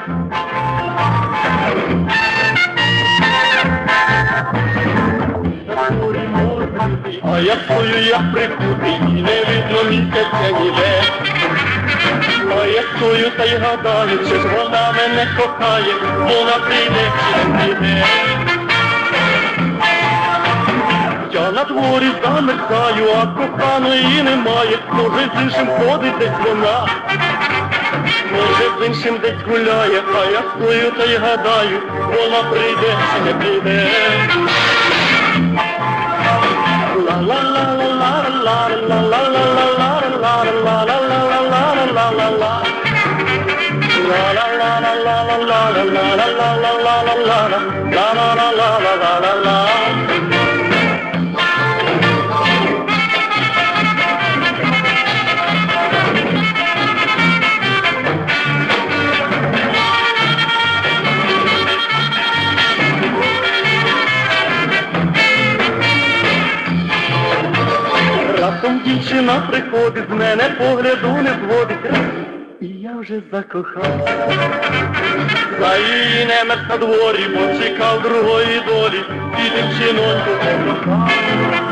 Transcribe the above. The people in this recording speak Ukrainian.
А я стою, як прикутий, і не видно місяця ніде. А я стою та й гадаю, чи ж вона мене кохає, вона прийде чи не прийде. Я на дворі замерзаю, а коханої немає, може з іншим ходить десь вона. Може з іншим десь гуляє, а я стою та й гадаю, вона прийде чи не прийде. Раптом дівчина приходить, з мене погляду не зводить, і я вже закохався. За її немець на дворі, бо чекав другої долі, і дівчиноньку покохав.